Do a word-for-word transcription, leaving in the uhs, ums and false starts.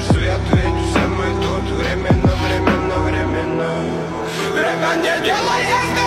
гаснешь свет, ведь все мы тут временно, временно, временно. Время не делает.